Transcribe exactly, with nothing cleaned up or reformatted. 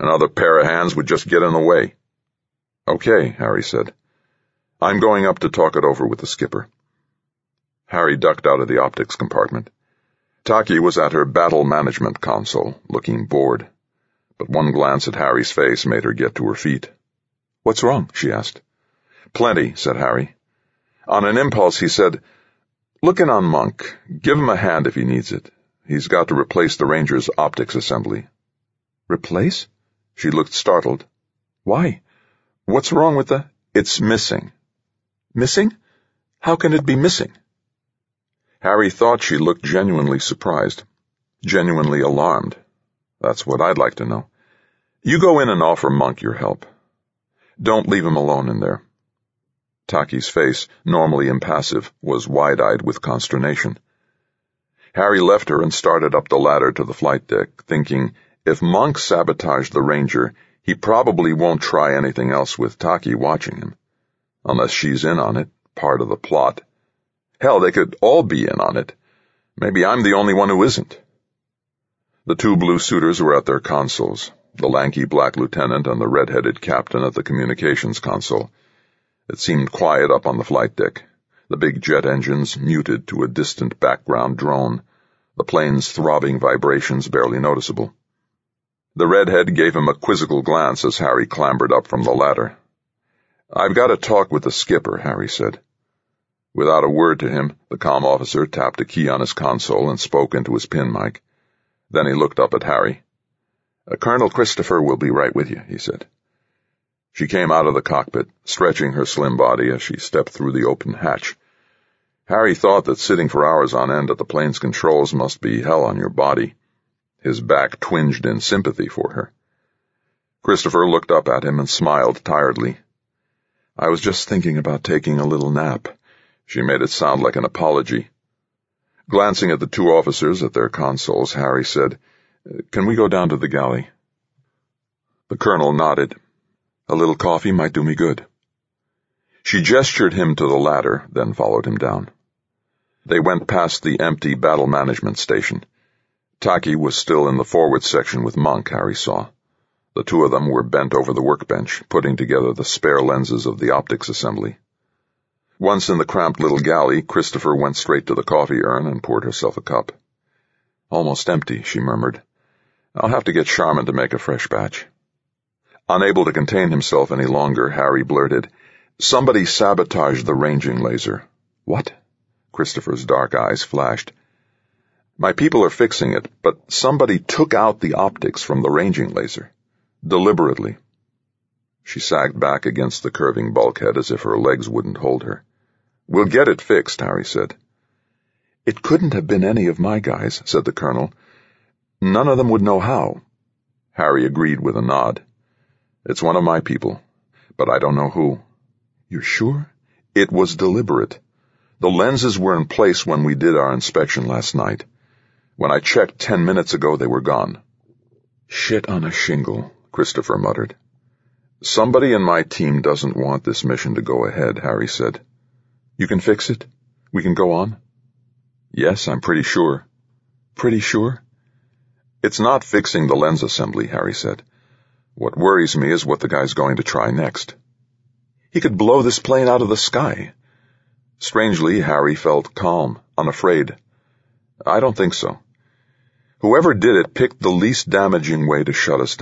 Another pair of hands would just get in the way. Okay, Harry said. I'm going up to talk it over with the skipper. Harry ducked out of the optics compartment. Taki was at her battle management console, looking bored, but one glance at Harry's face made her get to her feet. What's wrong? She asked. Plenty, said Harry. On an impulse, he said, Look in on Monk. Give him a hand if he needs it. He's got to replace the Ranger's optics assembly. Replace? She looked startled. Why? What's wrong with the... It's missing. Missing? How can it be missing? Harry thought she looked genuinely surprised, genuinely alarmed. That's what I'd like to know. You go in and offer Monk your help. Don't leave him alone in there. Taki's face, normally impassive, was wide-eyed with consternation. Harry left her and started up the ladder to the flight deck, thinking, if Monk sabotaged the Ranger, he probably won't try anything else with Taki watching him. Unless she's in on it, part of the plot. Hell, they could all be in on it. Maybe I'm the only one who isn't. The two blue suiters were at their consoles, the lanky black lieutenant and the red-headed captain at the communications console. It seemed quiet up on the flight deck, the big jet engines muted to a distant background drone, the plane's throbbing vibrations barely noticeable. The redhead gave him a quizzical glance as Harry clambered up from the ladder. I've got to talk with the skipper, Harry said. Without a word to him, the comm officer tapped a key on his console and spoke into his pin mic. Then he looked up at Harry. Colonel Christopher will be right with you, he said. She came out of the cockpit, stretching her slim body as she stepped through the open hatch. Harry thought that sitting for hours on end at the plane's controls must be hell on your body. His back twinged in sympathy for her. Christopher looked up at him and smiled tiredly. I was just thinking about taking a little nap. She made it sound like an apology. Glancing at the two officers at their consoles, Harry said, Can we go down to the galley? The colonel nodded. A little coffee might do me good. She gestured him to the ladder, then followed him down. They went past the empty battle management station. Taki was still in the forward section with Monk, Harry saw. The two of them were bent over the workbench, putting together the spare lenses of the optics assembly. Once in the cramped little galley, Christopher went straight to the coffee urn and poured herself a cup. Almost empty, she murmured. I'll have to get Charmin to make a fresh batch. Unable to contain himself any longer, Harry blurted, Somebody sabotaged the ranging laser. What? Christopher's dark eyes flashed. My people are fixing it, but somebody took out the optics from the ranging laser. Deliberately. She sagged back against the curving bulkhead as if her legs wouldn't hold her. We'll get it fixed, Harry said. It couldn't have been any of my guys, said the colonel. None of them would know how. Harry agreed with a nod. It's one of my people, but I don't know who. You're sure? It was deliberate. The lenses were in place when we did our inspection last night. When I checked ten minutes ago, they were gone. Shit on a shingle, Christopher muttered. Somebody in my team doesn't want this mission to go ahead, Harry said. You can fix it? We can go on? Yes, I'm pretty sure. Pretty sure? It's not fixing the lens assembly, Harry said. What worries me is what the guy's going to try next. He could blow this plane out of the sky. Strangely, Harry felt calm, unafraid. I don't think so. Whoever did it picked the least damaging way to shut us down.